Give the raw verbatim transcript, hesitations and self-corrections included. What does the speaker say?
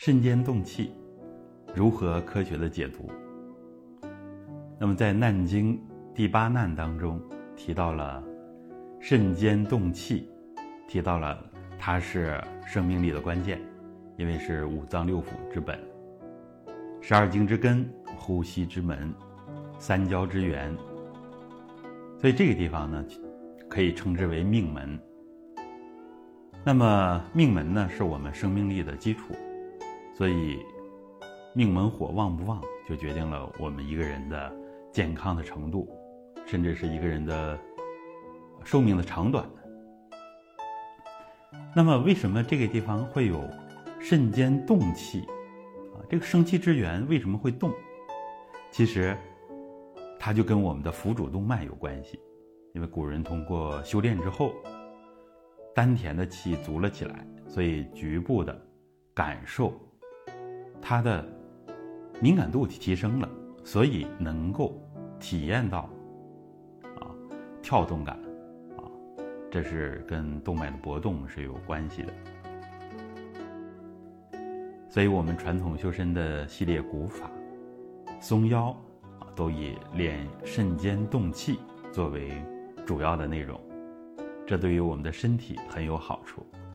肾间动气如何科学的解读？那么在难经第八难当中提到了肾间动气，提到了它是生命力的关键，因为是五脏六腑之本，十二经之根，呼吸之门，三焦之源。所以这个地方呢，可以称之为命门。那么命门呢，是我们生命力的基础，所以命门火旺不旺，就决定了我们一个人的健康的程度，甚至是一个人的寿命的长短。那么为什么这个地方会有肾间动气啊？这个生气之源为什么会动？其实它就跟我们的腹主动脉有关系。因为古人通过修炼之后，丹田的气足了起来，所以局部的感受它的敏感度提升了，所以能够体验到啊跳动感啊，这是跟动脉的搏动是有关系的。所以我们传统修身的系列古法松腰啊，都以练肾间动气作为主要的内容，这对于我们的身体很有好处。